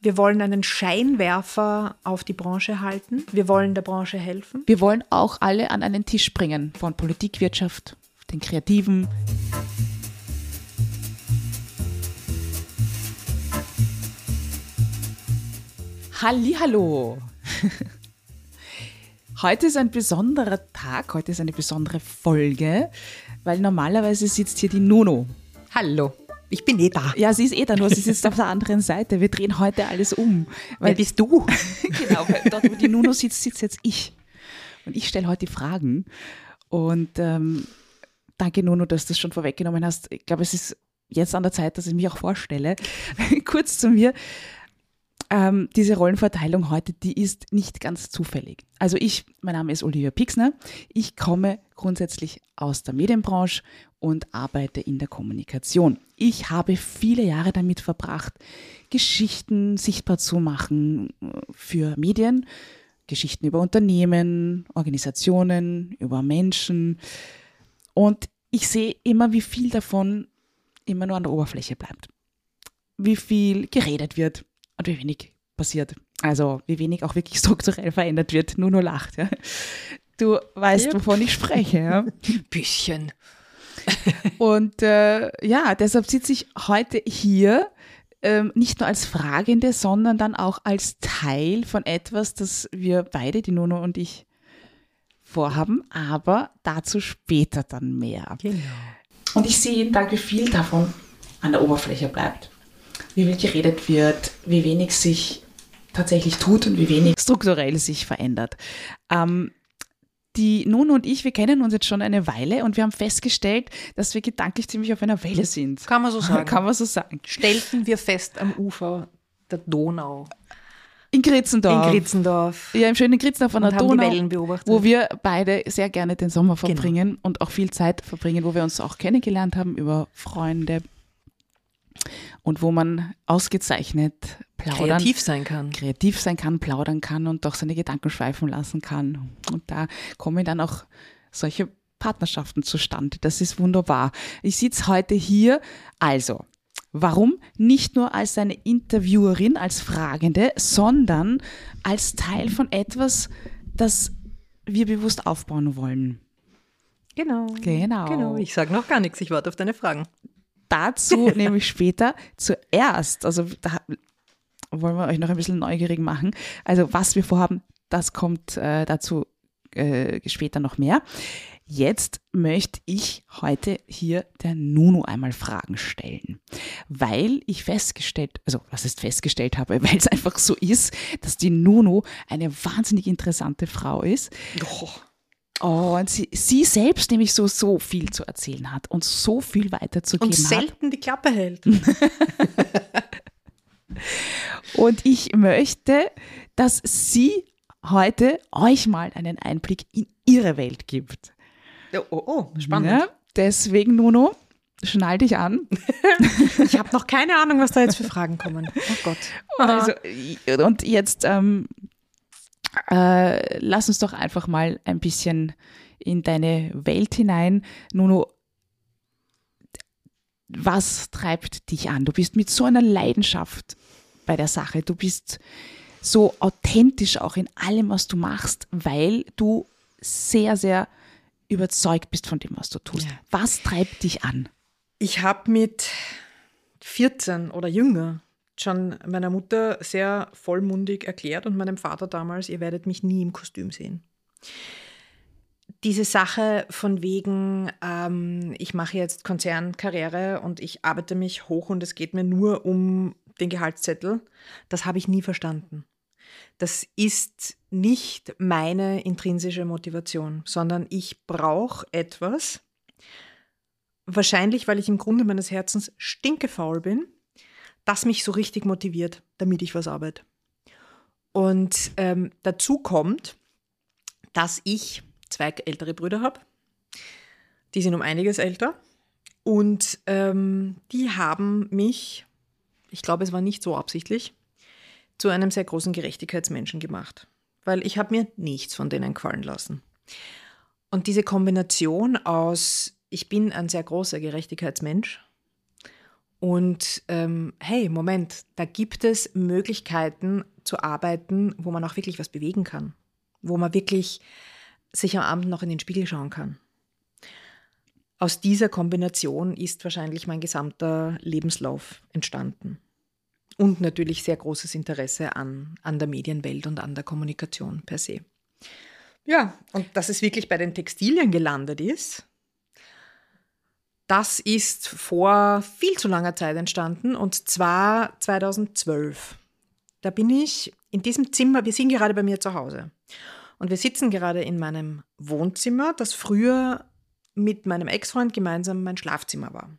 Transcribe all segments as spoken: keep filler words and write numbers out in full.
Wir wollen einen Scheinwerfer auf die Branche halten. Wir wollen der Branche helfen. Wir wollen auch alle an einen Tisch bringen, von Politik, Wirtschaft, den Kreativen. Hallihallo! Heute ist ein besonderer Tag, heute ist eine besondere Folge, weil normalerweise sitzt hier die Nono. Hallo, ich bin eh da. Ja, sie ist eh da, nur sie sitzt auf der anderen Seite. Wir drehen heute alles um. Weil Wer bist du? Genau, weil dort, wo die Nono sitzt, sitzt jetzt ich. Und ich stelle heute die Fragen. Und ähm, danke, Nono, dass du das schon vorweggenommen hast. Ich glaube, es ist jetzt an der Zeit, dass ich mich auch vorstelle. Kurz zu mir. Ähm, diese Rollenverteilung heute, die ist nicht ganz zufällig. Also ich, mein Name ist Olivia Pixner, ich komme grundsätzlich aus der Medienbranche und arbeite in der Kommunikation. Ich habe viele Jahre damit verbracht, Geschichten sichtbar zu machen für Medien, Geschichten über Unternehmen, Organisationen, über Menschen. Und ich sehe immer, wie viel davon immer nur an der Oberfläche bleibt. Wie viel geredet wird. Und wie wenig passiert. Also wie wenig auch wirklich strukturell verändert wird. Nur nur lacht. Ja. Du weißt, yep. wovon ich spreche. Ja. Bisschen. Und äh, ja, deshalb sitze ich heute hier, ähm, nicht nur als Fragende, sondern dann auch als Teil von etwas, das wir beide, die Nono und ich, vorhaben. Aber dazu später dann mehr. Genau. Und ich sehe jeden Tag, wie viel davon an der Oberfläche bleibt. Wie viel geredet wird, wie wenig sich tatsächlich tut und wie wenig strukturell sich verändert. Ähm, die Nono und ich, wir kennen uns jetzt schon eine Weile und wir haben festgestellt, dass wir gedanklich ziemlich auf einer Welle sind. Kann man so sagen. Kann man so sagen. Stellten wir fest am Ufer der Donau. In Gritzendorf. In Gritzendorf. Ja, im schönen Gritzendorf an der und haben Donau, die Wellen beobachtet. wo wir beide sehr gerne den Sommer verbringen genau. und auch viel Zeit verbringen, wo wir uns auch kennengelernt haben über Freunde. Und wo man ausgezeichnet plaudern, kreativ sein kann. kreativ sein kann, plaudern kann und doch seine Gedanken schweifen lassen kann. Und da kommen dann auch solche Partnerschaften zustande. Das ist wunderbar. Ich sitze heute hier, also, warum? Nicht nur als eine Interviewerin, als Fragende, sondern als Teil von etwas, das wir bewusst aufbauen wollen. Genau. Genau. Genau. Ich sage noch gar nichts, ich warte auf deine Fragen. Dazu nämlich später. Zuerst, also da wollen wir euch noch ein bisschen neugierig machen. Also was wir vorhaben, das kommt äh, dazu äh, später noch mehr. Jetzt möchte ich heute hier der Nono einmal Fragen stellen, weil ich festgestellt, also was ist festgestellt habe, weil es einfach so ist, dass die Nono eine wahnsinnig interessante Frau ist. Oh. Oh, und sie, sie selbst nämlich so, so viel zu erzählen hat und so viel weiterzugeben hat. Und selten hat. Die Klappe hält. Und ich möchte, dass sie heute euch mal einen Einblick in ihre Welt gibt. Oh, oh, oh spannend. Ja, deswegen, Nono, schnall dich an. Ich habe noch keine Ahnung, was da jetzt für Fragen kommen. Oh Gott. Also, und jetzt ähm, Äh, lass uns doch einfach mal ein bisschen in deine Welt hinein. Nono, was treibt dich an? Du bist mit so einer Leidenschaft bei der Sache. Du bist so authentisch auch in allem, was du machst, weil du sehr, sehr überzeugt bist von dem, was du tust. Ja. Was treibt dich an? Ich habe mit vierzehn oder jünger schon meiner Mutter sehr vollmundig erklärt und meinem Vater damals, ihr werdet mich nie im Kostüm sehen. Diese Sache von wegen, ähm, ich mache jetzt Konzernkarriere und ich arbeite mich hoch und es geht mir nur um den Gehaltszettel, das habe ich nie verstanden. Das ist nicht meine intrinsische Motivation, sondern ich brauche etwas, wahrscheinlich, weil ich im Grunde meines Herzens stinkefaul bin, das mich so richtig motiviert, damit ich was arbeite. Und ähm, dazu kommt, dass ich zwei ältere Brüder habe. Die sind um einiges älter. Und ähm, die haben mich, ich glaube, es war nicht so absichtlich, zu einem sehr großen Gerechtigkeitsmenschen gemacht. Weil ich habe mir nichts von denen gefallen lassen. Und diese Kombination aus, ich bin ein sehr großer Gerechtigkeitsmensch Und ähm, hey, Moment, da gibt es Möglichkeiten zu arbeiten, wo man auch wirklich was bewegen kann, wo man wirklich sich am Abend noch in den Spiegel schauen kann. Aus dieser Kombination ist wahrscheinlich mein gesamter Lebenslauf entstanden. Und natürlich sehr großes Interesse an, an der Medienwelt und an der Kommunikation per se. Ja, und dass es wirklich bei den Textilien gelandet ist, das ist vor viel zu langer Zeit entstanden, und zwar zweitausendzwölf. Da bin ich in diesem Zimmer, wir sind gerade bei mir zu Hause. Und wir sitzen gerade in meinem Wohnzimmer, das früher mit meinem Ex-Freund gemeinsam mein Schlafzimmer war.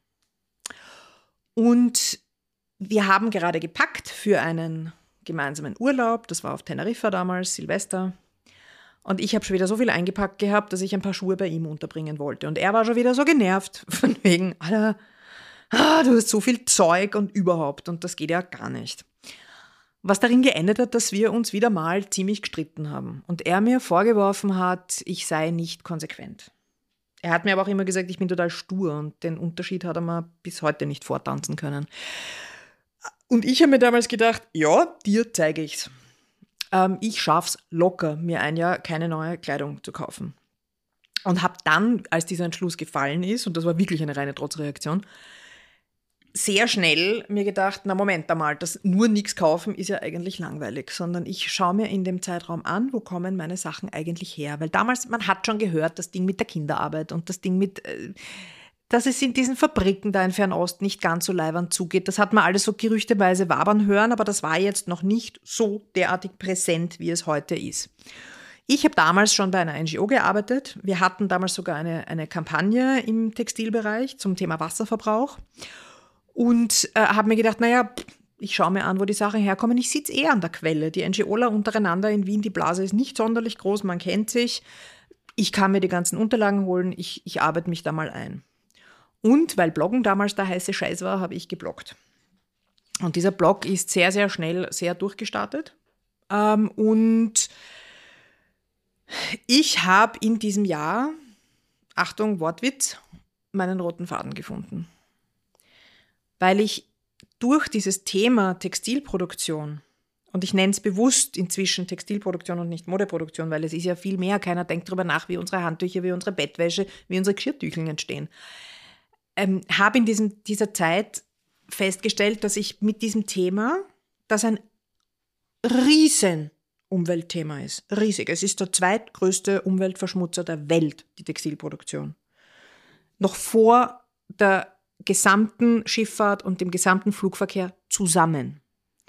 Und wir haben gerade gepackt für einen gemeinsamen Urlaub. Das war auf Teneriffa damals, Silvester. Und ich habe schon wieder so viel eingepackt gehabt, dass ich ein paar Schuhe bei ihm unterbringen wollte. Und er war schon wieder so genervt von wegen, Alter, ah, du hast so viel Zeug und überhaupt. Und das geht ja gar nicht. Was darin geendet hat, dass wir uns wieder mal ziemlich gestritten haben. Und er mir vorgeworfen hat, ich sei nicht konsequent. Er hat mir aber auch immer gesagt, ich bin total stur. Und den Unterschied hat er mir bis heute nicht vortanzen können. Und ich habe mir damals gedacht, ja, dir zeige ich's. Ähm, ich schaff's locker, mir ein Jahr keine neue Kleidung zu kaufen. Und habe dann, als dieser Entschluss gefallen ist, und das war wirklich eine reine Trotzreaktion, sehr schnell mir gedacht, na Moment einmal, das nur nichts kaufen ist ja eigentlich langweilig, sondern ich schaue mir in dem Zeitraum an, wo kommen meine Sachen eigentlich her. Weil damals, man hat schon gehört, das Ding mit der Kinderarbeit und das Ding mit... Äh, dass es in diesen Fabriken da in Fernost nicht ganz so leiwand zugeht. Das hat man alles so gerüchteweise wabern hören, aber das war jetzt noch nicht so derartig präsent, wie es heute ist. Ich habe damals schon bei einer N G O gearbeitet. Wir hatten damals sogar eine, eine Kampagne im Textilbereich zum Thema Wasserverbrauch und äh, habe mir gedacht, naja, ich schaue mir an, wo die Sachen herkommen. Ich sitze eh an der Quelle. Die N G Oler untereinander in Wien, die Blase ist nicht sonderlich groß, man kennt sich. Ich kann mir die ganzen Unterlagen holen, ich, ich arbeite mich da mal ein. Und weil Bloggen damals der heiße Scheiß war, habe ich gebloggt. Und dieser Blog ist sehr, sehr schnell sehr durchgestartet. Ähm, und ich habe in diesem Jahr, Achtung, Wortwitz, meinen roten Faden gefunden. Weil ich durch dieses Thema Textilproduktion, und ich nenne es bewusst inzwischen Textilproduktion und nicht Modeproduktion, weil es ist ja viel mehr, keiner denkt darüber nach, wie unsere Handtücher, wie unsere Bettwäsche, wie unsere Geschirrtücheln entstehen. Ähm, habe in diesem, dieser Zeit festgestellt, dass ich mit diesem Thema, das ein riesen Umweltthema ist, riesig. Es ist der zweitgrößte Umweltverschmutzer der Welt, die Textilproduktion. Noch vor der gesamten Schifffahrt und dem gesamten Flugverkehr zusammen.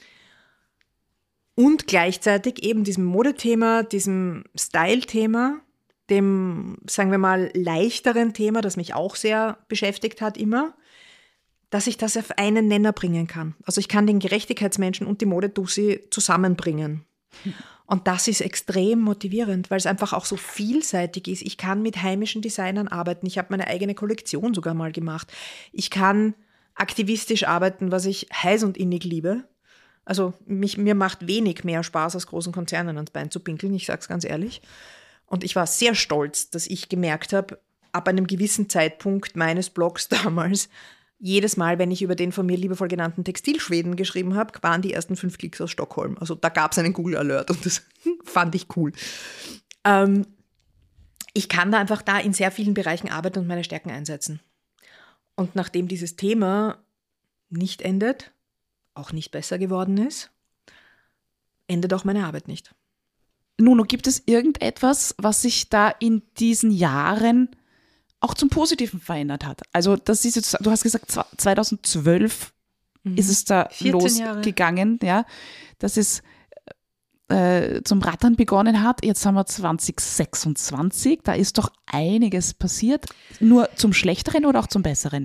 Und gleichzeitig eben diesem Modethema, diesem Style-Thema, dem, sagen wir mal, leichteren Thema, das mich auch sehr beschäftigt hat immer, dass ich das auf einen Nenner bringen kann. Also ich kann den Gerechtigkeitsmenschen und die Modedussi zusammenbringen. Und das ist extrem motivierend, weil es einfach auch so vielseitig ist. Ich kann mit heimischen Designern arbeiten. Ich habe meine eigene Kollektion sogar mal gemacht. Ich kann aktivistisch arbeiten, was ich heiß und innig liebe. Also mich, mir macht wenig mehr Spaß, als großen Konzernen ans Bein zu pinkeln, ich sage es ganz ehrlich. Und ich war sehr stolz, dass ich gemerkt habe, ab einem gewissen Zeitpunkt meines Blogs damals, jedes Mal, wenn ich über den von mir liebevoll genannten Textilschweden geschrieben habe, waren die ersten fünf Klicks aus Stockholm. Also da gab es einen Google Alert und das fand ich cool. Ähm, ich kann da einfach da in sehr vielen Bereichen arbeiten und meine Stärken einsetzen. Und nachdem dieses Thema nicht endet, auch nicht besser geworden ist, endet auch meine Arbeit nicht. Nuno, gibt es irgendetwas, was sich da in diesen Jahren auch zum Positiven verändert hat? Also das ist jetzt, du hast gesagt, zweitausendzwölf mhm. ist es da losgegangen, ja, dass es äh, zum Rattern begonnen hat. Jetzt haben wir zwanzig sechsundzwanzig, da ist doch einiges passiert. Nur zum Schlechteren oder auch zum Besseren?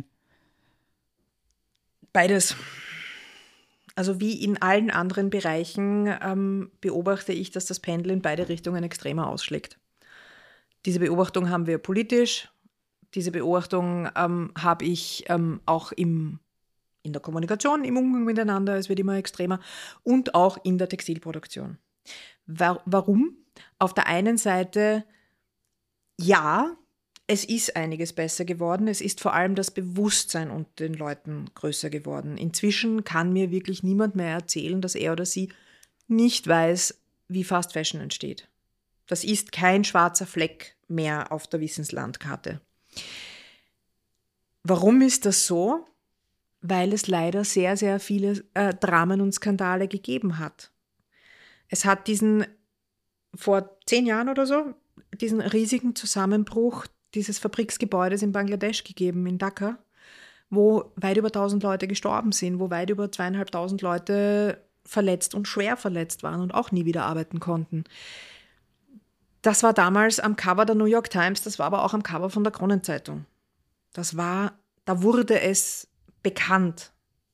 Beides. Also wie in allen anderen Bereichen ähm, beobachte ich, dass das Pendel in beide Richtungen extremer ausschlägt. Diese Beobachtung haben wir politisch, diese Beobachtung ähm, habe ich ähm, auch im, in der Kommunikation, im Umgang miteinander, es wird immer extremer, und auch in der Textilproduktion. Wa- warum? Auf der einen Seite, ja, Es ist einiges besser geworden. Es ist vor allem das Bewusstsein unter den Leuten größer geworden. Inzwischen kann mir wirklich niemand mehr erzählen, dass er oder sie nicht weiß, wie Fast Fashion entsteht. Das ist kein schwarzer Fleck mehr auf der Wissenslandkarte. Warum ist das so? Weil es leider sehr, sehr viele äh, Dramen und Skandale gegeben hat. Es hat diesen, vor zehn Jahren oder so, diesen riesigen Zusammenbruch dieses Fabriksgebäudes in Bangladesch gegeben, in Dhaka, wo weit über tausend Leute gestorben sind, wo weit über zweieinhalbtausend Leute verletzt und schwer verletzt waren und auch nie wieder arbeiten konnten. Das war damals am Cover der New York Times, das war aber auch am Cover von der Kronenzeitung. Das war, da wurde es bekannt.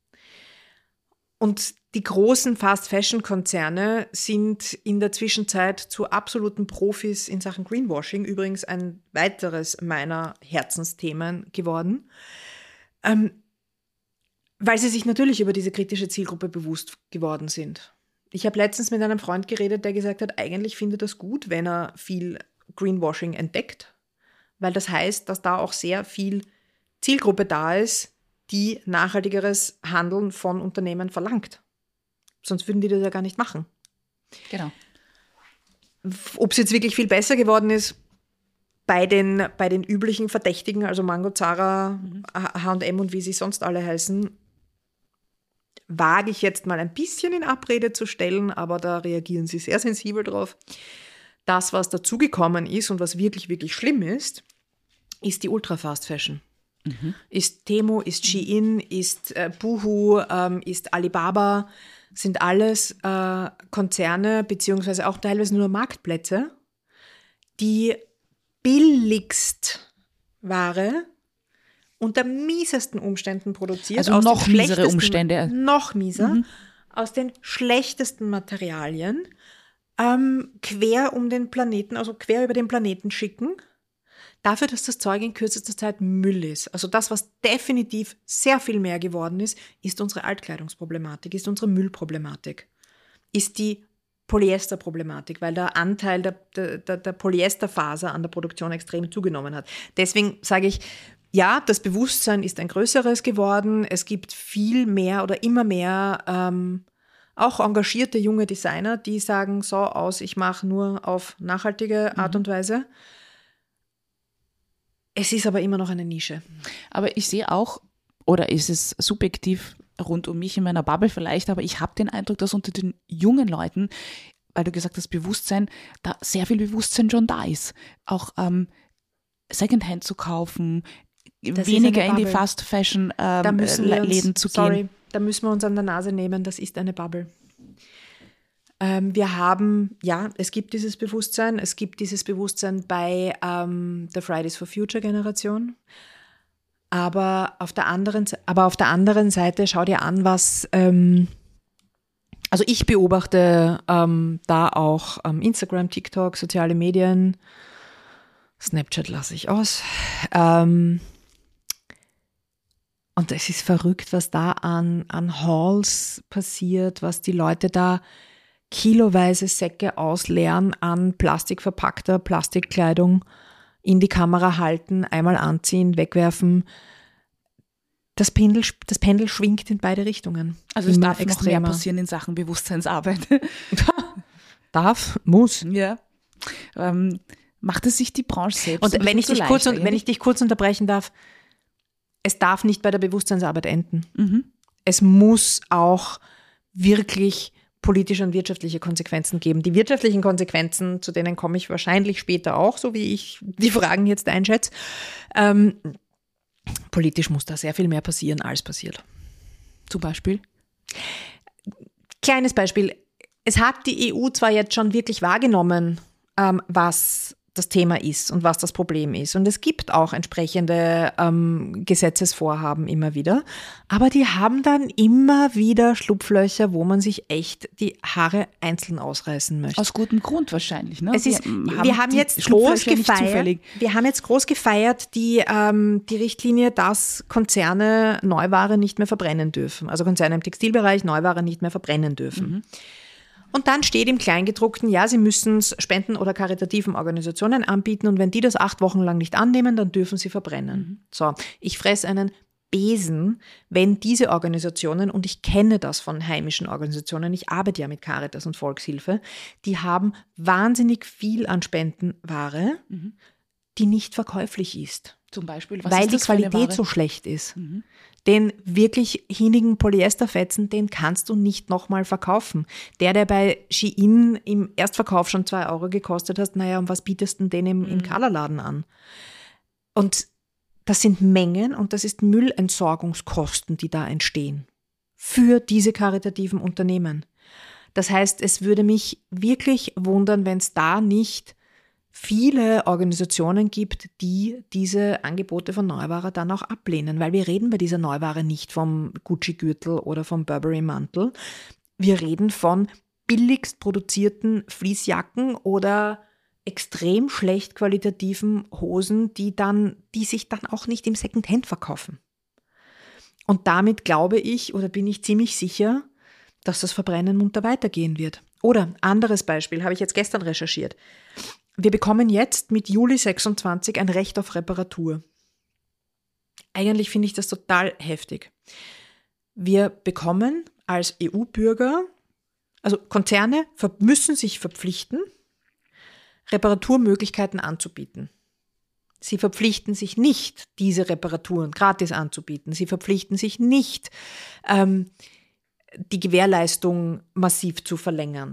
Und die großen Fast-Fashion-Konzerne sind in der Zwischenzeit zu absoluten Profis in Sachen Greenwashing, übrigens ein weiteres meiner Herzensthemen geworden, ähm, weil sie sich natürlich über diese kritische Zielgruppe bewusst geworden sind. Ich habe letztens mit einem Freund geredet, der gesagt hat, eigentlich findet er es gut, wenn er viel Greenwashing entdeckt, weil das heißt, dass da auch sehr viel Zielgruppe da ist, die nachhaltigeres Handeln von Unternehmen verlangt. Sonst würden die das ja gar nicht machen. Genau. Ob es jetzt wirklich viel besser geworden ist bei den, bei den üblichen Verdächtigen, also Mango, Zara, mhm. H und M und wie sie sonst alle heißen, wage ich jetzt mal ein bisschen in Abrede zu stellen, aber da reagieren sie sehr sensibel drauf. Das, was dazugekommen ist und was wirklich, wirklich schlimm ist, ist die Ultra-Fast-Fashion. Mhm. Ist Temu, ist Shein, ist äh, Boohoo, ähm, ist Alibaba, sind alles äh, Konzerne beziehungsweise auch teilweise nur Marktplätze, die billigst Ware unter miesesten Umständen produziert. Also aus noch miesere Umstände. Noch mieser, mhm. aus den schlechtesten Materialien, ähm, quer um den Planeten, also quer über den Planeten schicken, dafür, dass das Zeug in kürzester Zeit Müll ist. Also das, was definitiv sehr viel mehr geworden ist, ist unsere Altkleidungsproblematik, ist unsere Müllproblematik, ist die Polyesterproblematik, weil der Anteil der, der, der Polyesterfaser an der Produktion extrem zugenommen hat. Deswegen sage ich, ja, das Bewusstsein ist ein größeres geworden. Es gibt viel mehr oder immer mehr ähm, auch engagierte junge Designer, die sagen, so aus, ich mache nur auf nachhaltige Art mhm. und Weise. Es ist aber immer noch eine Nische. Aber ich sehe auch, oder ist es subjektiv rund um mich in meiner Bubble vielleicht, aber ich habe den Eindruck, dass unter den jungen Leuten, weil du gesagt hast, Bewusstsein, da sehr viel Bewusstsein schon da ist. Auch ähm, Secondhand zu kaufen, das weniger in die Fast-Fashion-Läden ähm, zu sorry, gehen. Da müssen wir uns an der Nase nehmen, das ist eine Bubble. Ähm, wir haben, ja, es gibt dieses Bewusstsein, es gibt dieses Bewusstsein bei ähm, der Fridays for Future Generation, aber auf der anderen, aber auf der anderen Seite schau dir an, was, ähm, also ich beobachte ähm, da auch ähm, Instagram, TikTok, soziale Medien, Snapchat lasse ich aus, ähm, und es ist verrückt, was da an, an Hauls passiert, was die Leute da kiloweise Säcke ausleeren an plastikverpackter Plastikkleidung, in die Kamera halten, einmal anziehen, wegwerfen. Das Pendel, das Pendel schwingt in beide Richtungen. Also es darf noch mehr passieren in Sachen Bewusstseinsarbeit. Darf, muss. Ja. Ähm, macht es sich die Branche selbst? Und wenn ich, dich kurz, wenn ich dich kurz unterbrechen darf, es darf nicht bei der Bewusstseinsarbeit enden. Mhm. Es muss auch wirklich politische und wirtschaftliche Konsequenzen geben. Die wirtschaftlichen Konsequenzen, zu denen komme ich wahrscheinlich später auch, so wie ich die Fragen jetzt einschätze. Ähm, politisch muss da sehr viel mehr passieren, als passiert. Zum Beispiel? Kleines Beispiel. Es hat die E U zwar jetzt schon wirklich wahrgenommen, ähm, was das Thema ist und was das Problem ist. Und es gibt auch entsprechende ähm, Gesetzesvorhaben immer wieder. Aber die haben dann immer wieder Schlupflöcher, wo man sich echt die Haare einzeln ausreißen möchte. Aus gutem Grund wahrscheinlich. Ne? Es ist, wir, haben wir, haben jetzt groß gefeiert, wir haben jetzt groß gefeiert die, ähm, die Richtlinie, dass Konzerne Neuware nicht mehr verbrennen dürfen. Also Konzerne im Textilbereich Neuware nicht mehr verbrennen dürfen. Mhm. Und dann steht im Kleingedruckten, ja, Sie müssen es Spenden- oder karitativen Organisationen anbieten und wenn die das acht Wochen lang nicht annehmen, dann dürfen sie verbrennen. Mhm. So, ich fresse einen Besen, wenn diese Organisationen, und ich kenne das von heimischen Organisationen, ich arbeite ja mit Caritas und Volkshilfe, die haben wahnsinnig viel an Spendenware, mhm. die nicht verkäuflich ist. Zum Beispiel, was weil ist die das für eine Qualität Ware? so schlecht ist. Mhm. Den wirklich hinigen Polyesterfetzen, den kannst du nicht nochmal verkaufen. Der, der bei Shein im Erstverkauf schon zwei Euro gekostet hat, naja, und was bietest du denn im, mhm. im Colorladen an? Und das sind Mengen und das ist Müllentsorgungskosten, die da entstehen für diese karitativen Unternehmen. Das heißt, es würde mich wirklich wundern, wenn es da nicht viele Organisationen gibt, die diese Angebote von Neuware dann auch ablehnen, weil wir reden bei dieser Neuware nicht vom Gucci-Gürtel oder vom Burberry-Mantel. Wir reden von billigst produzierten Fleecejacken oder extrem schlecht qualitativen Hosen, die dann, die sich dann auch nicht im Secondhand verkaufen. Und damit glaube ich oder bin ich ziemlich sicher, dass das Verbrennen munter weitergehen wird. Oder anderes Beispiel, habe ich jetzt gestern recherchiert. Wir bekommen jetzt mit Juli sechsundzwanzig ein Recht auf Reparatur. Eigentlich finde ich das total heftig. Wir bekommen als E U-Bürger, also Konzerne müssen sich verpflichten, Reparaturmöglichkeiten anzubieten. Sie verpflichten sich nicht, diese Reparaturen gratis anzubieten. Sie verpflichten sich nicht, ähm, die Gewährleistung massiv zu verlängern.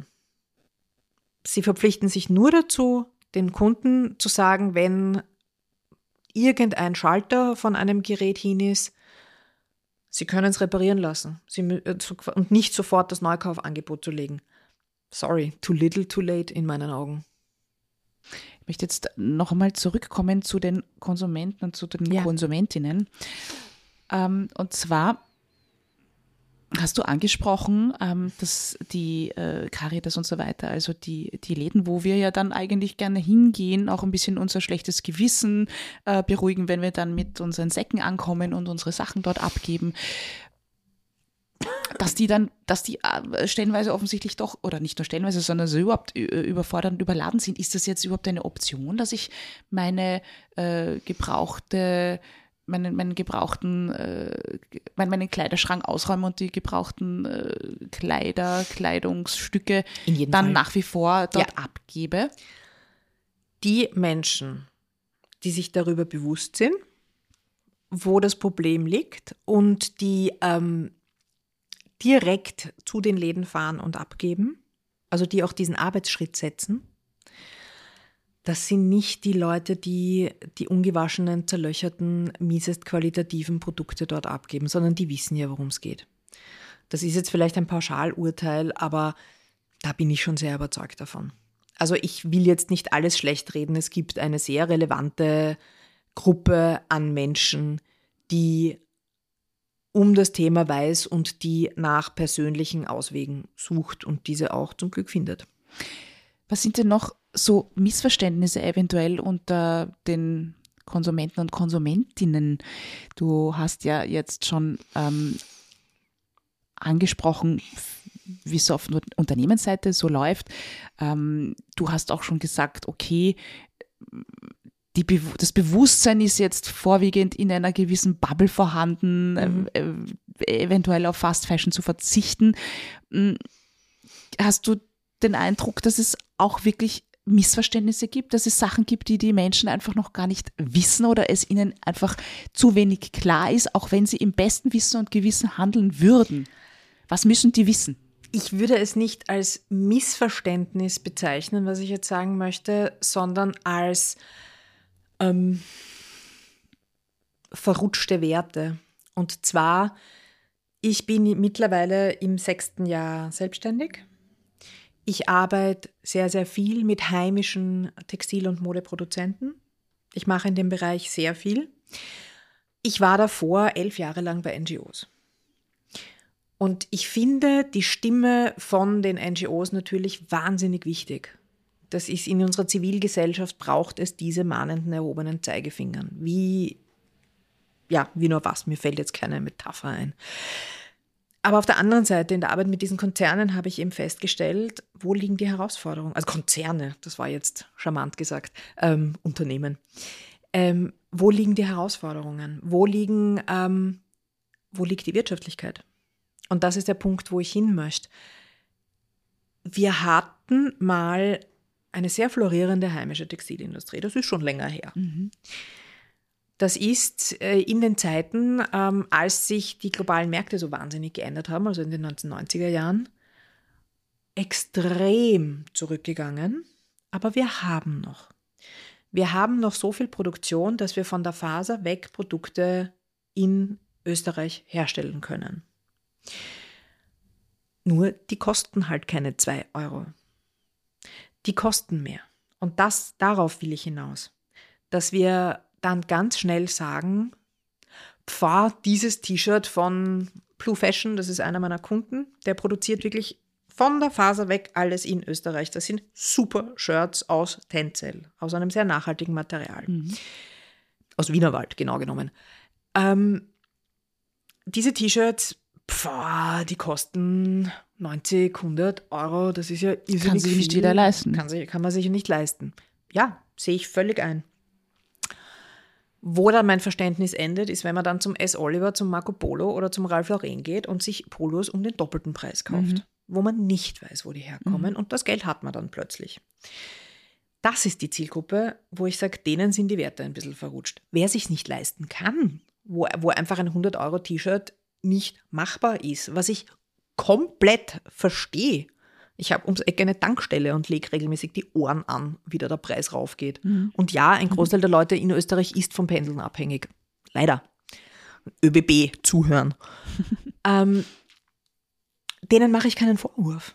Sie verpflichten sich nur dazu, den Kunden zu sagen, wenn irgendein Schalter von einem Gerät hin ist, sie können es reparieren lassen sie, und nicht sofort das Neukaufangebot zu legen. Sorry, too little, too late in meinen Augen. Ich möchte jetzt noch einmal zurückkommen zu den Konsumenten und zu den ja. Konsumentinnen. Ähm, und zwar hast du angesprochen, ähm, dass die äh, Caritas und so weiter, also die, die Läden, wo wir ja dann eigentlich gerne hingehen, auch ein bisschen unser schlechtes Gewissen äh, beruhigen, wenn wir dann mit unseren Säcken ankommen und unsere Sachen dort abgeben, dass die dann, dass die äh, stellenweise offensichtlich doch, oder nicht nur stellenweise, sondern so überhaupt überfordert und überladen sind. Ist das jetzt überhaupt eine Option, dass ich meine äh, gebrauchte meinen, meinen gebrauchten, äh, meinen, meinen Kleiderschrank ausräume und die gebrauchten äh, Kleider, Kleidungsstücke dann Fall. nach wie vor dort ja. abgebe? Die Menschen, die sich darüber bewusst sind, wo das Problem liegt und die ähm, direkt zu den Läden fahren und abgeben, also die auch diesen Arbeitsschritt setzen, das sind nicht die Leute, die die ungewaschenen, zerlöcherten, miesest qualitativen Produkte dort abgeben, sondern die wissen ja, worum es geht. Das ist jetzt vielleicht ein Pauschalurteil, aber da bin ich schon sehr überzeugt davon. Also ich will jetzt nicht alles schlecht reden. Es gibt eine sehr relevante Gruppe an Menschen, die um das Thema weiß und die nach persönlichen Auswegen sucht und diese auch zum Glück findet. Was sind denn noch so Missverständnisse eventuell unter den Konsumenten und Konsumentinnen? Du hast ja jetzt schon ähm, angesprochen, wie es auf der Unternehmensseite so läuft. Ähm, du hast auch schon gesagt, okay, die Be- das Bewusstsein ist jetzt vorwiegend in einer gewissen Bubble vorhanden, mhm. äh, eventuell auf Fast Fashion zu verzichten. Hast du den Eindruck, dass es auch wirklich Missverständnisse gibt, dass es Sachen gibt, die die Menschen einfach noch gar nicht wissen oder es ihnen einfach zu wenig klar ist, auch wenn sie im besten Wissen und Gewissen handeln würden? Was müssen die wissen? Ich würde es nicht als Missverständnis bezeichnen, was ich jetzt sagen möchte, sondern als ähm, verrutschte Werte. Und zwar, ich bin mittlerweile im sechsten Jahr selbstständig. Ich arbeite sehr, sehr viel mit heimischen Textil- und Modeproduzenten. Ich mache in dem Bereich sehr viel. Ich war davor elf Jahre lang bei N G Os. Und ich finde die Stimme von den N G Os natürlich wahnsinnig wichtig. Das ist in unserer Zivilgesellschaft, braucht es diese mahnenden, erhobenen Zeigefingern. Wie, ja, wie nur was, mir fällt jetzt keine Metapher ein. Aber auf der anderen Seite, in der Arbeit mit diesen Konzernen, habe ich eben festgestellt, wo liegen die Herausforderungen? Also Konzerne, das war jetzt charmant gesagt, ähm, Unternehmen. Ähm, wo liegen die Herausforderungen? Wo liegen, ähm, wo liegt die Wirtschaftlichkeit? Und das ist der Punkt, wo ich hin möchte. Wir hatten mal eine sehr florierende heimische Textilindustrie. Das ist schon länger her. Mhm. Das ist äh, in den Zeiten, ähm, als sich die globalen Märkte so wahnsinnig geändert haben, also in den neunzehnhundertneunziger Jahren, extrem zurückgegangen. Aber wir haben noch. Wir haben noch so viel Produktion, dass wir von der Faser weg Produkte in Österreich herstellen können. Nur die kosten halt keine zwei Euro. Die kosten mehr. Und das, darauf will ich hinaus. Dass wir dann ganz schnell sagen, pfah, dieses T-Shirt von Blue Fashion, das ist einer meiner Kunden, der produziert wirklich von der Faser weg alles in Österreich. Das sind super Shirts aus Tencel, aus einem sehr nachhaltigen Material. Mhm. Aus Wienerwald, genau genommen. Ähm, diese T-Shirts, pfah, die kosten neunzig, hundert Euro, das ist ja irrsinnig viel. Kann sich nicht jeder leisten. Kann, sich, kann man sich nicht leisten. Ja, sehe ich völlig ein. Wo dann mein Verständnis endet, ist, wenn man dann zum S. Oliver, zum Marco Polo oder zum Ralph Lauren geht und sich Polos um den doppelten Preis kauft, mhm. wo man nicht weiß, wo die herkommen mhm. und das Geld hat man dann plötzlich. Das ist die Zielgruppe, wo ich sage, denen sind die Werte ein bisschen verrutscht. Wer sich nicht leisten kann, wo, wo einfach ein hundert Euro T-Shirt nicht machbar ist, was ich komplett verstehe. Ich habe ums Eck eine Tankstelle und lege regelmäßig die Ohren an, wie da der Preis raufgeht. Mhm. Und ja, ein Großteil der Leute in Österreich ist vom Pendeln abhängig. Leider. ÖBB zuhören. ähm, denen mache ich keinen Vorwurf.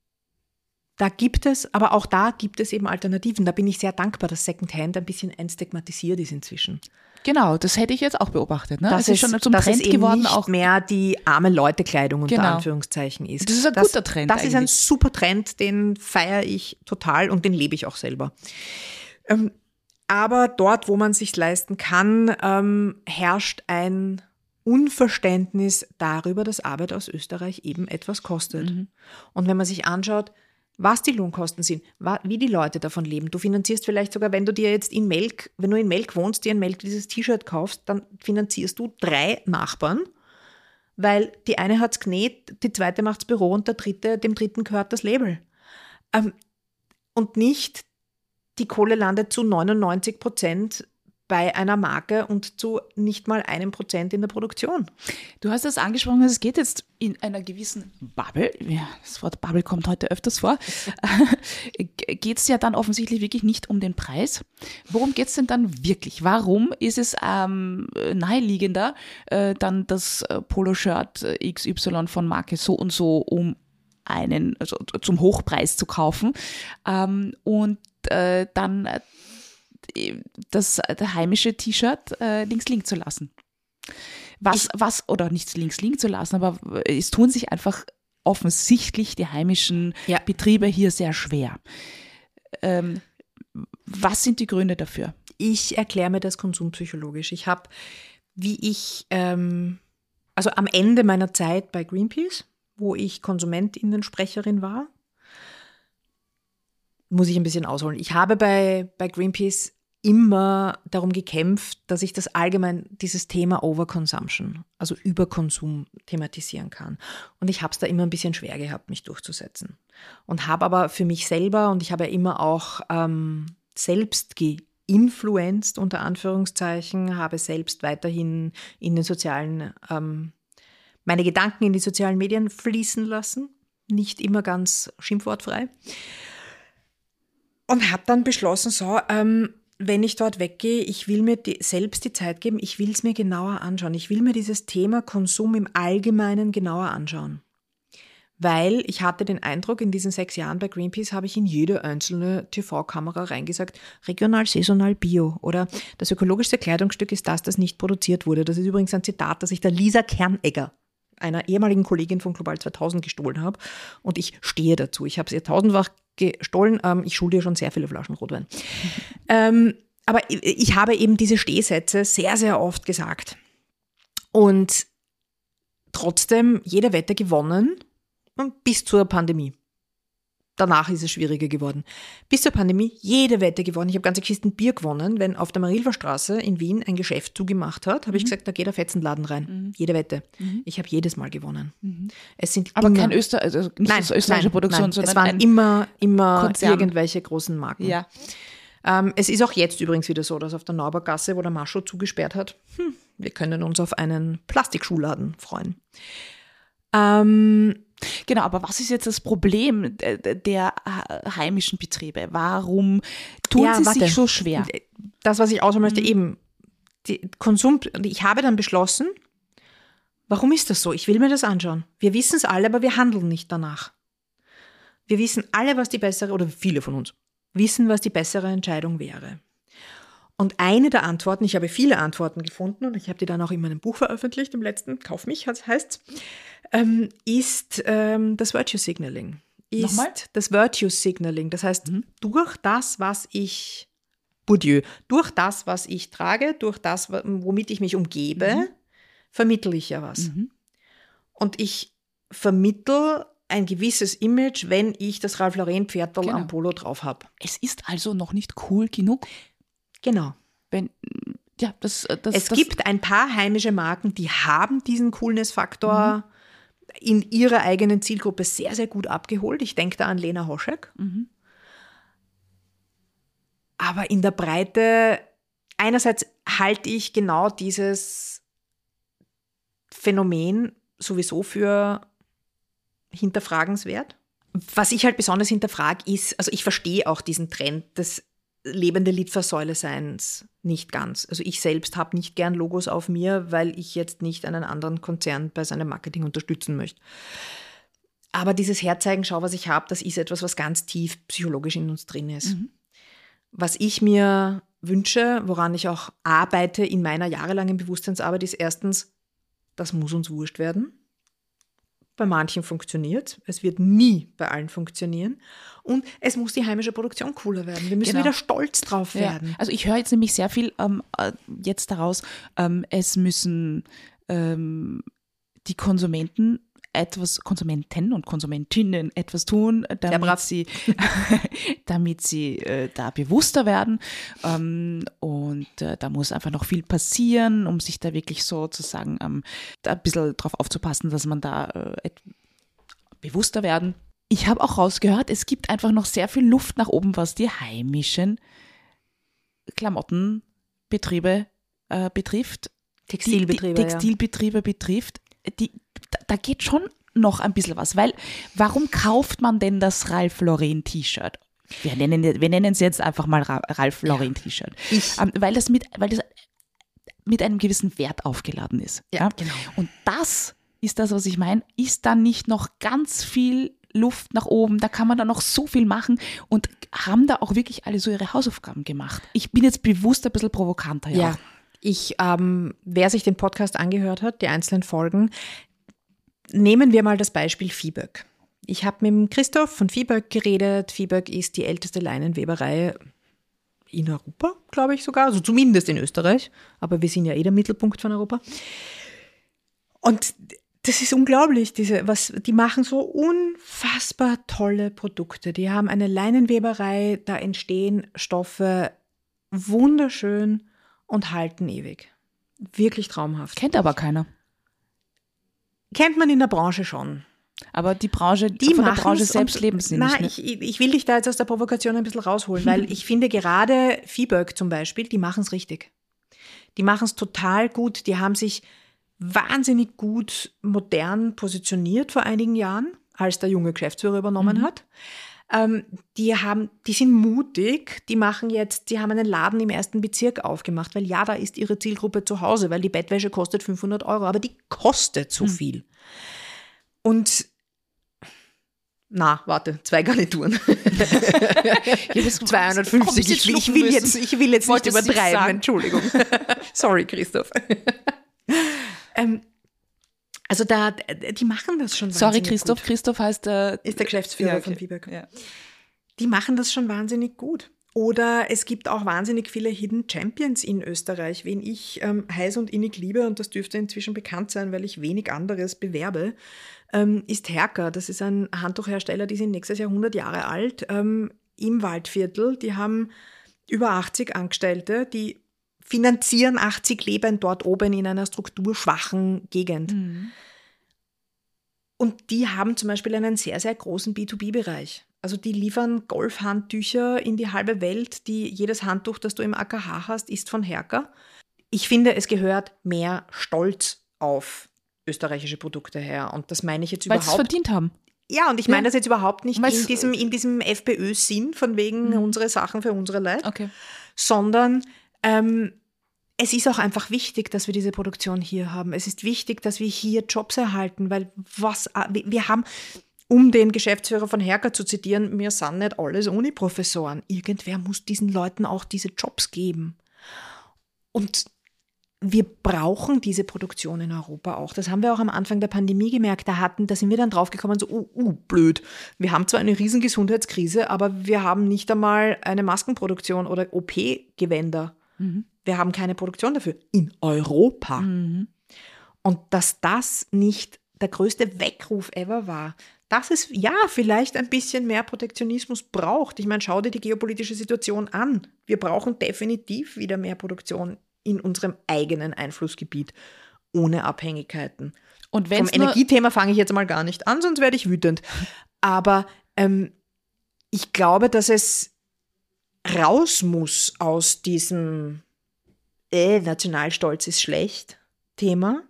Da gibt es, aber auch da gibt es eben Alternativen. Da bin ich sehr dankbar, dass Secondhand ein bisschen entstigmatisiert ist inzwischen. Genau, das hätte ich jetzt auch beobachtet. Ne? Das es ist schon zum dass Trend es eben geworden, nicht auch mehr die arme Leute-Kleidung unter genau. Anführungszeichen ist. Das ist ein das, guter Trend Das eigentlich. ist ein super Trend, den feiere ich total und den lebe ich auch selber. Ähm, aber dort, wo man es sich leisten kann, ähm, herrscht ein Unverständnis darüber, dass Arbeit aus Österreich eben etwas kostet. Mhm. Und wenn man sich anschaut, was die Lohnkosten sind, wie die Leute davon leben. Du finanzierst vielleicht sogar, wenn du dir jetzt in Melk, wenn du in Melk wohnst, dir in Melk dieses T-Shirt kaufst, dann finanzierst du drei Nachbarn, weil die eine hat's genäht, die zweite macht's Büro und der dritte, dem dritten gehört das Label. Ähm, und nicht die Kohle landet zu neunundneunzig Prozent bei einer Marke und zu nicht mal einem Prozent in der Produktion. Du hast das angesprochen, es geht jetzt in einer gewissen Bubble, ja, das Wort Bubble kommt heute öfters vor, geht es ja dann offensichtlich wirklich nicht um den Preis. Worum geht es denn dann wirklich? Warum ist es ähm, naheliegender, äh, dann das Poloshirt X Y von Marke so und so um einen, also zum Hochpreis zu kaufen ähm, und äh, dann das, das heimische T-Shirt äh, links liegen zu lassen. Was, ich, was, oder nicht links liegen zu lassen, aber es tun sich einfach offensichtlich die heimischen ja. Betriebe hier sehr schwer. Ähm, was sind die Gründe dafür? Ich erkläre mir das konsumpsychologisch. Ich habe, wie ich, ähm, also am Ende meiner Zeit bei Greenpeace, wo ich KonsumentInnen-Sprecherin war, muss ich ein bisschen ausholen. Ich habe bei, bei Greenpeace immer darum gekämpft, dass ich das allgemein, dieses Thema Overconsumption, also Überkonsum thematisieren kann. Und ich habe es da immer ein bisschen schwer gehabt, mich durchzusetzen. Und habe aber für mich selber, und ich habe ja immer auch ähm, selbst geinfluenced, unter Anführungszeichen, habe selbst weiterhin in den sozialen, ähm, meine Gedanken in die sozialen Medien fließen lassen. Nicht immer ganz schimpfwortfrei. Und habe dann beschlossen, so, ähm, wenn ich dort weggehe, ich will mir die, selbst die Zeit geben, ich will es mir genauer anschauen. Ich will mir dieses Thema Konsum im Allgemeinen genauer anschauen. Weil ich hatte den Eindruck, in diesen sechs Jahren bei Greenpeace habe ich in jede einzelne T V-Kamera reingesagt, regional, saisonal, bio. Oder das ökologischste Kleidungsstück ist das, das nicht produziert wurde. Das ist übrigens ein Zitat, das ich der Lisa Kernegger, einer ehemaligen Kollegin von Global zweitausend, gestohlen habe. Und ich stehe dazu. Ich habe es ihr tausendfach gestohlen. Ähm, ich schulde ihr schon sehr viele Flaschen Rotwein. ähm, aber ich, ich habe eben diese Stehsätze sehr, sehr oft gesagt. Und trotzdem jede Wette gewonnen bis zur Pandemie. Danach ist es schwieriger geworden. Bis zur Pandemie jede Wette gewonnen. Ich habe ganze Kisten Bier gewonnen. Wenn auf der Marilfer Straße in Wien ein Geschäft zugemacht hat, habe mhm. ich gesagt, da geht der Fetzenladen rein. Mhm. Jede Wette. Mhm. Ich habe jedes Mal gewonnen. Mhm. Es sind Aber immer, kein Öster, also nicht nein, aus österreichischer nein, Produktion, nein, sondern es waren ein immer, immer Konzern. Irgendwelche großen Marken. Ja. Ähm, es ist auch jetzt übrigens wieder so, dass auf der Naubergasse, wo der Mascho zugesperrt hat, hm, wir können uns auf einen Plastikschuhladen freuen. Ähm, Genau, aber was ist jetzt das Problem der heimischen Betriebe? Warum tun ja, sie warte. sich so schwer? Das, was ich ausholen möchte, Mhm. eben, die Konsum, ich habe dann beschlossen, warum ist das so? Ich will mir das anschauen. Wir wissen es alle, aber wir handeln nicht danach. Wir wissen alle, was die bessere, oder viele von uns, wissen, was die bessere Entscheidung wäre. Und eine der Antworten, ich habe viele Antworten gefunden und ich habe die dann auch in meinem Buch veröffentlicht, im letzten, Kauf mich, heißt es, ähm, ist ähm, das Virtue Signaling. Ist Nochmal? Das Virtue Signaling. Das heißt, Mhm. durch das, was ich, Bourdieu, durch das, was ich trage, durch das, womit ich mich umgebe, Mhm. vermittle ich ja was. Mhm. Und ich vermittle ein gewisses Image, wenn ich das Ralph Lauren Pferdl Genau. am Polo drauf habe. Es ist also noch nicht cool genug, Genau. wenn, ja, das, das Es das, gibt ein paar heimische Marken, die haben diesen Coolness-Faktor mhm. in ihrer eigenen Zielgruppe sehr, sehr gut abgeholt. Ich denke da an Lena Hoschek. Mhm. Aber in der Breite, einerseits halte ich genau dieses Phänomen sowieso für hinterfragenswert. Was ich halt besonders hinterfrage ist, also ich verstehe auch diesen Trend des lebende Litfaßsäule-Seins nicht ganz. Also ich selbst habe nicht gern Logos auf mir, weil ich jetzt nicht einen anderen Konzern bei seinem Marketing unterstützen möchte. Aber dieses Herzeigen, schau, was ich habe, das ist etwas, was ganz tief psychologisch in uns drin ist. Mhm. Was ich mir wünsche, woran ich auch arbeite in meiner jahrelangen Bewusstseinsarbeit, ist erstens, das muss uns wurscht werden. Bei manchen funktioniert. Es wird nie bei allen funktionieren. Und es muss die heimische Produktion cooler werden. Wir müssen Genau. wieder stolz drauf Ja. werden. Also ich höre jetzt nämlich sehr viel ähm, jetzt daraus, ähm, es müssen ähm, die Konsumenten etwas, Konsumenten und Konsumentinnen etwas tun, damit sie, damit sie äh, da bewusster werden. Ähm, und äh, da muss einfach noch viel passieren, um sich da wirklich sozusagen ähm, da ein bisschen drauf aufzupassen, dass man da äh, bewusster werden. Ich habe auch rausgehört, es gibt einfach noch sehr viel Luft nach oben, was die heimischen Klamottenbetriebe äh, betrifft. Textilbetriebe, die, die Textilbetriebe ja. betrifft. Die, da geht schon noch ein bisschen was, weil warum kauft man denn das Ralph Lauren T-Shirt? Wir nennen, wir nennen es jetzt einfach mal Ralph Lauren ja. T-Shirt. Ähm, weil das mit, weil das mit einem gewissen Wert aufgeladen ist. Ja, ja? Genau. Und das ist das, was ich meine, ist dann nicht noch ganz viel Luft nach oben, da kann man dann noch so viel machen und haben da auch wirklich alle so ihre Hausaufgaben gemacht. Ich bin jetzt bewusst ein bisschen provokanter. Ja, ja. Ich, ähm, wer sich den Podcast angehört hat, die einzelnen Folgen, nehmen wir mal das Beispiel Viehböck. Ich habe mit dem Christoph von Viehböck geredet. Viehböck ist die älteste Leinenweberei in Europa, glaube ich sogar, also zumindest in Österreich, aber wir sind ja eh der Mittelpunkt von Europa. Und das ist unglaublich, diese, was, die machen so unfassbar tolle Produkte. Die haben eine Leinenweberei, da entstehen Stoffe wunderschön und halten ewig. Wirklich traumhaft. Kennt aber keiner. Kennt man in der Branche schon. Aber die Branche, die von der Branche selbst und, leben sie nein, nicht. Ne? Ich, ich will dich da jetzt aus der Provokation ein bisschen rausholen, weil ich finde gerade Viehböck zum Beispiel, die machen es richtig. Die machen es total gut. Die haben sich wahnsinnig gut modern positioniert vor einigen Jahren, als der junge Geschäftsführer übernommen mhm. hat. Ähm, die haben, die sind mutig, die machen jetzt, die haben einen Laden im ersten Bezirk aufgemacht, weil ja, da ist ihre Zielgruppe zu Hause, weil die Bettwäsche kostet fünfhundert Euro, aber die kostet so mhm. viel. Und na, warte, zwei Garnituren. zweihundertfünfzig, ich, ich will jetzt, ich will jetzt nicht übertreiben, Entschuldigung. Sorry, Christoph. ähm, Also da, die machen das schon Sorry, wahnsinnig Christoph. gut. Christoph heißt äh, ist der Geschäftsführer ja, okay. von Viehböck. Ja. Die machen das schon wahnsinnig gut. Oder es gibt auch wahnsinnig viele Hidden Champions in Österreich, wen ich ähm, heiß und innig liebe, und das dürfte inzwischen bekannt sein, weil ich wenig anderes bewerbe, ähm, ist Herka. Das ist ein Handtuchhersteller, die sind nächstes Jahr hundert Jahre alt, ähm, im Waldviertel. Die haben über achtzig Angestellte, die finanzieren achtzig Leben dort oben in einer strukturschwachen Gegend. Mhm. Und die haben zum Beispiel einen sehr, sehr großen B zwei B-Bereich. Also die liefern Golfhandtücher in die halbe Welt. Die, jedes Handtuch, das du im A K H hast, ist von Herka. Ich finde, es gehört mehr Stolz auf österreichische Produkte her. Und das meine ich jetzt Weil überhaupt. Weil sie es verdient haben. Ja, und ich meine ja. das jetzt überhaupt nicht Weil's, in diesem, in diesem FPÖ-Sinn, von wegen mhm. unsere Sachen für unsere Leute, okay. sondern ähm, es ist auch einfach wichtig, dass wir diese Produktion hier haben. Es ist wichtig, dass wir hier Jobs erhalten, weil was wir haben, um den Geschäftsführer von Herka zu zitieren, wir sind nicht alles Uni-Professoren. Irgendwer muss diesen Leuten auch diese Jobs geben. Und wir brauchen diese Produktion in Europa auch. Das haben wir auch am Anfang der Pandemie gemerkt. Da, hatten, da sind wir dann draufgekommen, so, uh, uh, blöd. Wir haben zwar eine riesen Gesundheitskrise, aber wir haben nicht einmal eine Maskenproduktion oder O P-Gewänder. Mhm. Wir haben keine Produktion dafür in Europa. Mhm. Und dass das nicht der größte Weckruf ever war, dass es ja vielleicht ein bisschen mehr Protektionismus braucht. Ich meine, schau dir die geopolitische Situation an. Wir brauchen definitiv wieder mehr Produktion in unserem eigenen Einflussgebiet, ohne Abhängigkeiten. Und Vom Energiethema fange ich jetzt mal gar nicht an, sonst werde ich wütend. Aber ähm, ich glaube, dass es raus muss aus diesem äh, Nationalstolz ist schlecht Thema,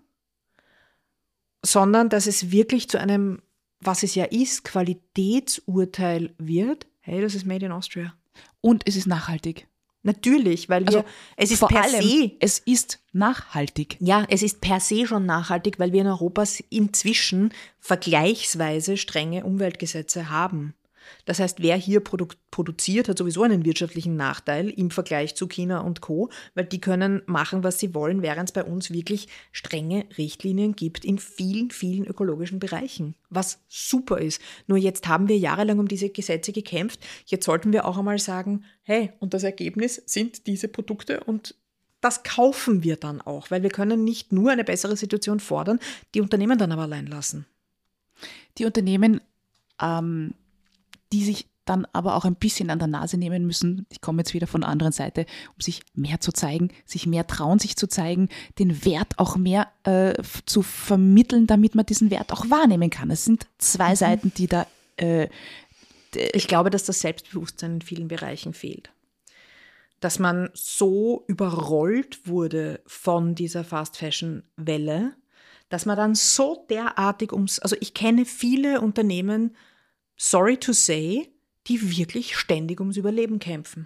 sondern dass es wirklich zu einem, was es ja ist, Qualitätsurteil wird. Hey, das ist Made in Austria. Und es ist nachhaltig. Natürlich, weil wir, also es ist vor per allem, se. Es ist nachhaltig. Ja, es ist per se schon nachhaltig, weil wir in Europa inzwischen vergleichsweise strenge Umweltgesetze haben. Das heißt, wer hier produ- produziert, hat sowieso einen wirtschaftlichen Nachteil im Vergleich zu China und Co., weil die können machen, was sie wollen, während es bei uns wirklich strenge Richtlinien gibt in vielen, vielen ökologischen Bereichen, was super ist. Nur jetzt haben wir jahrelang um diese Gesetze gekämpft. Jetzt sollten wir auch einmal sagen, hey, und das Ergebnis sind diese Produkte und das kaufen wir dann auch, weil wir können nicht nur eine bessere Situation fordern, die Unternehmen dann aber allein lassen. Die Unternehmen, ähm, die sich dann aber auch ein bisschen an der Nase nehmen müssen, ich komme jetzt wieder von der anderen Seite, um sich mehr zu zeigen, sich mehr trauen, sich zu zeigen, den Wert auch mehr äh, f- zu vermitteln, damit man diesen Wert auch wahrnehmen kann. Es sind zwei mhm. Seiten, die da... Äh, d- ich glaube, dass das Selbstbewusstsein in vielen Bereichen fehlt. Dass man so überrollt wurde von dieser Fast-Fashion-Welle, dass man dann so derartig ums... Also ich kenne viele Unternehmen, sorry to say, die wirklich ständig ums Überleben kämpfen.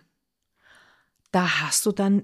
Da hast du dann,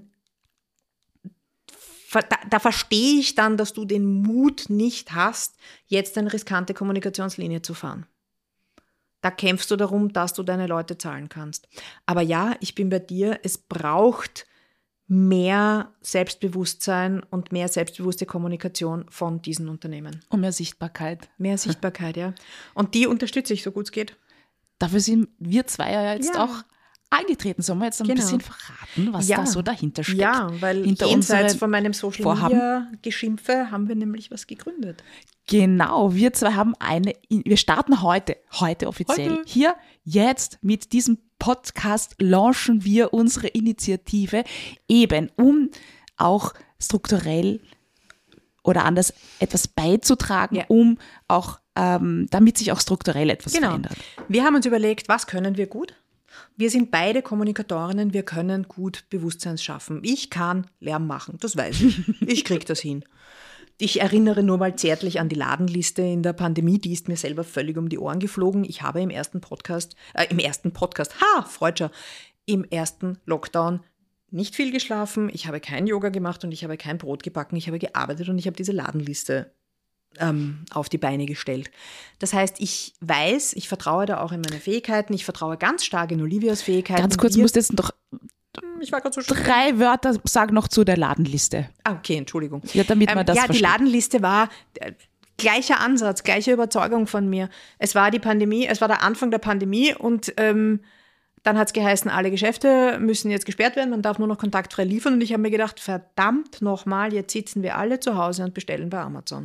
da, da verstehe ich dann, dass du den Mut nicht hast, jetzt eine riskante Kommunikationslinie zu fahren. Da kämpfst du darum, dass du deine Leute zahlen kannst. Aber ja, ich bin bei dir, es braucht mehr Selbstbewusstsein und mehr selbstbewusste Kommunikation von diesen Unternehmen. Und mehr Sichtbarkeit. Mehr Sichtbarkeit, ja. Und die unterstütze ich, so gut es geht. Dafür sind wir zwei ja jetzt ja. auch eingetreten. Sollen wir jetzt ein genau. bisschen verraten, was ja. da so dahinter steckt? Ja, weil hinter jenseits von meinem Social-Media-Geschimpfe haben wir nämlich was gegründet. Genau, wir zwei haben eine, wir starten heute, heute offiziell. Heute. Hier, jetzt mit diesem Podcast launchen wir unsere Initiative eben, um auch strukturell oder anders etwas beizutragen, ja. um auch, ähm, damit sich auch strukturell etwas genau. verändert. Wir haben uns überlegt, was können wir gut? Wir sind beide Kommunikatorinnen, wir können gut Bewusstsein schaffen. Ich kann Lärm machen, das weiß ich. Ich kriege das hin. Ich erinnere nur mal zärtlich an die Ladenliste in der Pandemie, die ist mir selber völlig um die Ohren geflogen. Ich habe im ersten Podcast, äh, im ersten Podcast, ha, Freudscher, im ersten Lockdown nicht viel geschlafen, ich habe kein Yoga gemacht und ich habe kein Brot gebacken, ich habe gearbeitet und ich habe diese Ladenliste ähm, auf die Beine gestellt. Das heißt, ich weiß, ich vertraue da auch in meine Fähigkeiten, ich vertraue ganz stark in Olivias Fähigkeiten. Ganz kurz, musst du jetzt noch Ich war gerade so schön. Drei Wörter, sag noch zu der Ladenliste. Ah, okay, Entschuldigung. Ja, damit man ähm, das Ja, versteht. Die Ladenliste war äh, gleicher Ansatz, gleiche Überzeugung von mir. Es war die Pandemie, es war der Anfang der Pandemie und ähm, Dann hat es geheißen, alle Geschäfte müssen jetzt gesperrt werden, man darf nur noch kontaktfrei liefern. Und ich habe mir gedacht, verdammt nochmal, jetzt sitzen wir alle zu Hause und bestellen bei Amazon.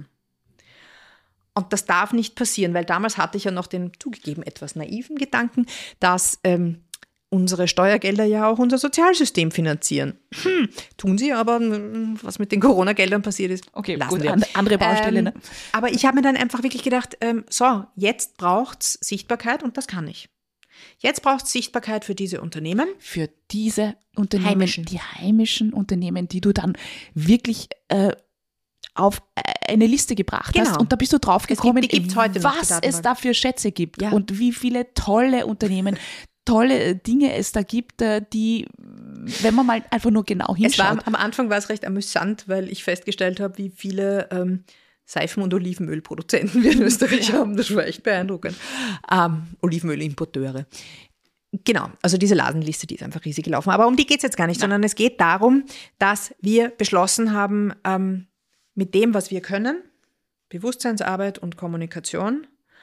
Und das darf nicht passieren, weil damals hatte ich ja noch den zugegeben etwas naiven Gedanken, dass ähm, unsere Steuergelder ja auch unser Sozialsystem finanzieren. Hm, tun sie, aber was mit den Corona-Geldern passiert ist, okay, lassen gut, wir. an, andere Baustelle. Ähm, Ne? Aber ich habe mir dann einfach wirklich gedacht, ähm, so, jetzt braucht es Sichtbarkeit und das kann ich. Jetzt braucht es Sichtbarkeit für diese Unternehmen. Für diese Unternehmen, Heimischen. die heimischen Unternehmen, die du dann wirklich äh, auf eine Liste gebracht Genau. hast und da bist du drauf gekommen, die gibt's heute noch, die was Datenbank. es da für Schätze gibt Ja. und wie viele tolle Unternehmen, tolle Dinge es da gibt, äh, die, wenn man mal einfach nur genau Es war, hinschaut. am Anfang war es recht amüsant, weil ich festgestellt habe, wie viele ähm, Seifen- und Olivenölproduzenten wir in Österreich haben. Das war echt beeindruckend. Ähm, Olivenölimporteure. Genau, also diese Ladenliste, die ist einfach riesig gelaufen. Aber um die geht es jetzt gar nicht, Nein. sondern es geht darum, dass wir beschlossen haben, ähm, mit dem, was wir können, Bewusstseinsarbeit und Kommunikation,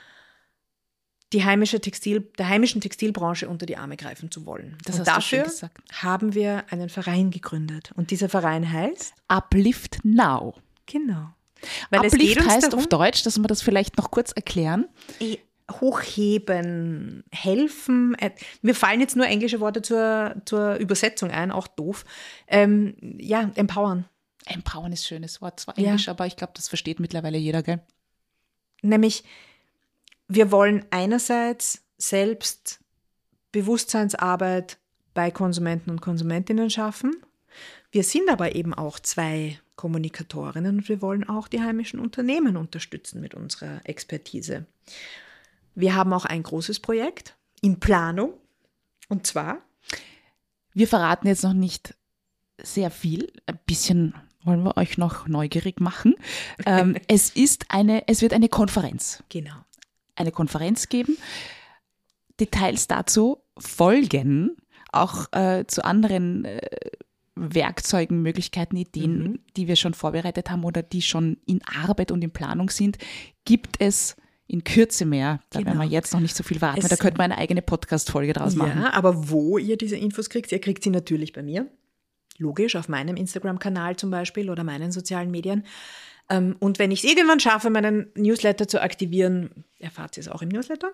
die heimische Textil, der heimischen Textilbranche unter die Arme greifen zu wollen. Das und hast du schön dafür gesagt. haben wir einen Verein gegründet. Und dieser Verein heißt? Uplift Now. Genau. Weil Uplift es geht uns heißt darum, auf Deutsch, dass wir das vielleicht noch kurz erklären. eh, hochheben, helfen. Äh, Mir fallen jetzt nur englische Worte zur, zur Übersetzung ein, auch doof. Ähm, ja, empowern. Empowern ist ein schönes Wort, zwar Ja. Englisch, aber ich glaube, das versteht mittlerweile jeder, gell? Nämlich, wir wollen einerseits selbst Bewusstseinsarbeit bei Konsumenten und Konsumentinnen schaffen. Wir sind aber eben auch zwei Kommunikatorinnen und wir wollen auch die heimischen Unternehmen unterstützen mit unserer Expertise. Wir haben auch ein großes Projekt in Planung und zwar Wir verraten jetzt noch nicht sehr viel. Ein bisschen wollen wir euch noch neugierig machen. ähm, es ist eine, es wird eine Konferenz. genau. Eine Konferenz geben. Details dazu folgen, auch äh, zu anderen äh, Werkzeugen, Möglichkeiten, Ideen, Mhm. die wir schon vorbereitet haben oder die schon in Arbeit und in Planung sind, gibt es in Kürze mehr. Da Genau. werden wir jetzt noch nicht so viel warten. Es- Da könnte man eine eigene Podcast-Folge draus machen. Ja, aber wo ihr diese Infos kriegt, ihr kriegt sie natürlich bei mir. Logisch, auf meinem Instagram-Kanal zum Beispiel oder meinen sozialen Medien. Ähm, Und wenn ich es irgendwann schaffe, meinen Newsletter zu aktivieren, erfahrt ihr es auch im Newsletter.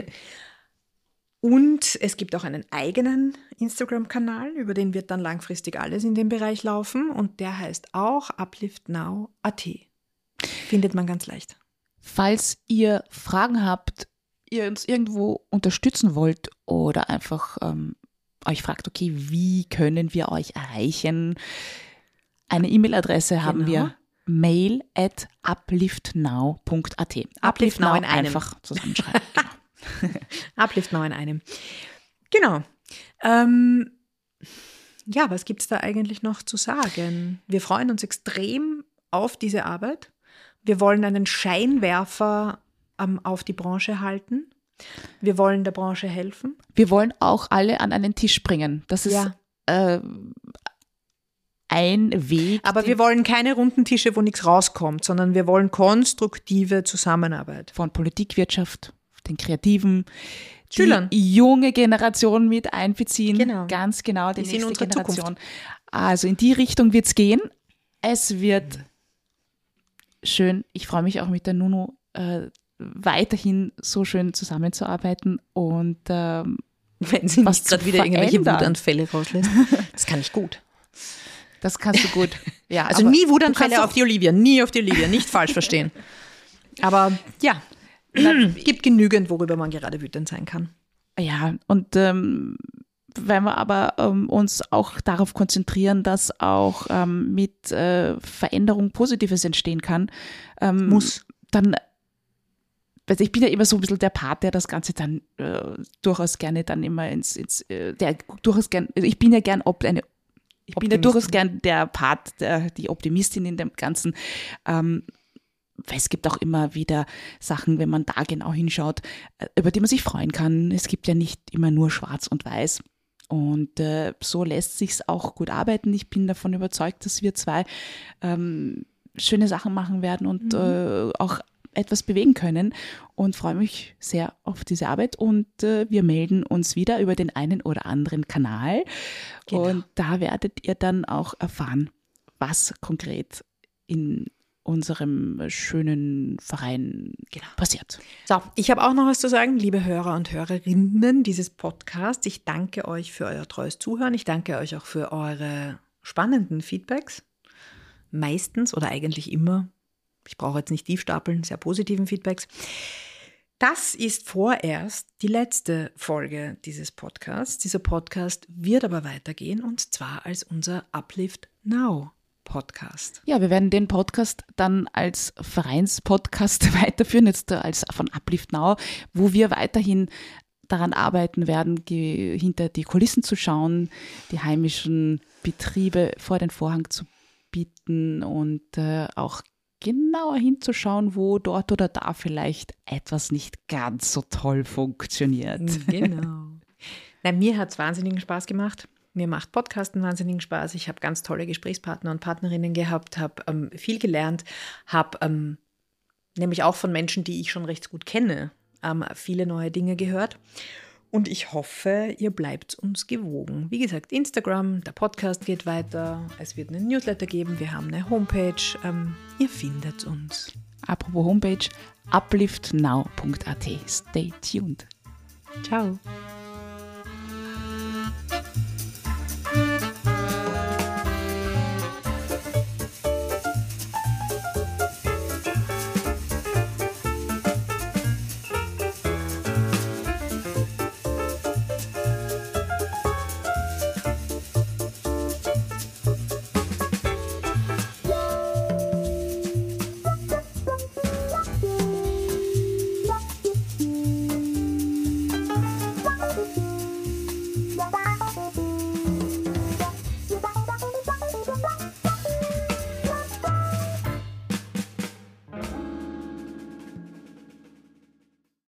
Und es gibt auch einen eigenen Instagram-Kanal, über den wird dann langfristig alles in dem Bereich laufen. Und der heißt auch upliftnow punkt at. Findet man ganz leicht. Falls ihr Fragen habt, ihr uns irgendwo unterstützen wollt oder einfach ähm, euch fragt, okay, wie können wir euch erreichen? Eine E-Mail-Adresse haben Genau. wir, mail at upliftnow punkt at. Upliftnow in einem. einfach zusammenschreiben. Genau. Upliftnow in einem. Genau. Ähm, ja, was gibt es da eigentlich noch zu sagen? Wir freuen uns extrem auf diese Arbeit. Wir wollen einen Scheinwerfer ähm, auf die Branche halten. Wir wollen der Branche helfen. Wir wollen auch alle an einen Tisch bringen. Das ist Ja. äh, ein Weg. Aber wir wollen keine runden Tische, wo nichts rauskommt, sondern wir wollen konstruktive Zusammenarbeit. von Politik, Wirtschaft, den Kreativen, Schülern. die junge Generation mit einbeziehen. Genau. Ganz genau, die, Die sind nächste unsere Generation. Also in die Richtung wird es gehen. Es wird schön. Ich freue mich auch mit der Nuno äh, weiterhin so schön zusammenzuarbeiten und ähm, Wenn sie Was nicht gerade zu wieder irgendwelche verändern. Wutanfälle rauslässt. Das kann ich gut. das kannst du gut. Ja, Also aber nie du kannst Wutanfälle auch- auf die Olivia, nie auf die Olivia, nicht falsch verstehen. Aber ja, gibt genügend, worüber man gerade wütend sein kann. Ja, und ähm, wenn wir aber ähm, uns auch darauf konzentrieren, dass auch ähm, mit äh, Veränderung Positives entstehen kann, ähm, Muss. dann, also ich bin ja immer so ein bisschen der Part, der das Ganze dann äh, durchaus gerne dann immer ins, ins äh, der durchaus gern, also ich bin ja gern ob eine ich bin ja Optimistin. durchaus gern der Part, der, die Optimistin in dem Ganzen. Ähm, weil es gibt auch immer wieder Sachen, wenn man da genau hinschaut, äh, über die man sich freuen kann. Es gibt ja nicht immer nur schwarz und weiß. Und äh, so lässt sich's auch gut arbeiten. Ich bin davon überzeugt, dass wir zwei ähm, schöne Sachen machen werden und Mhm. äh, auch etwas bewegen können und freue mich sehr auf diese Arbeit und äh, wir melden uns wieder über den einen oder anderen Kanal genau. Und da werdet ihr dann auch erfahren, was konkret in unserem schönen Verein genau. passiert. So, ich habe auch noch was zu sagen, liebe Hörer und Hörerinnen dieses Podcasts. Ich danke euch für euer treues Zuhören. Ich danke euch auch für eure spannenden Feedbacks. Meistens oder eigentlich immer, ich brauche jetzt nicht tief stapeln, sehr positiven Feedbacks. Das ist vorerst die letzte Folge dieses Podcasts. Dieser Podcast wird aber weitergehen und zwar als unser Uplift Now Podcast. Ja, wir werden den Podcast dann als Vereinspodcast weiterführen, jetzt als von Uplift Now, wo wir weiterhin daran arbeiten werden, ge- hinter die Kulissen zu schauen, die heimischen Betriebe vor den Vorhang zu bieten und äh, auch genauer hinzuschauen, wo dort oder da vielleicht etwas nicht ganz so toll funktioniert. Genau. Na, mir hat es wahnsinnigen Spaß gemacht. Mir macht Podcasten wahnsinnigen Spaß. Ich habe ganz tolle Gesprächspartner und Partnerinnen gehabt, habe ähm, viel gelernt, habe ähm, nämlich auch von Menschen, die ich schon recht gut kenne, ähm, viele neue Dinge gehört. Und ich hoffe, ihr bleibt uns gewogen. Wie gesagt, Instagram, der Podcast geht weiter. Es wird einen Newsletter geben. Wir haben eine Homepage. Ähm, ihr findet uns. Apropos Homepage, uplift now punkt a t. Stay tuned. Ciao.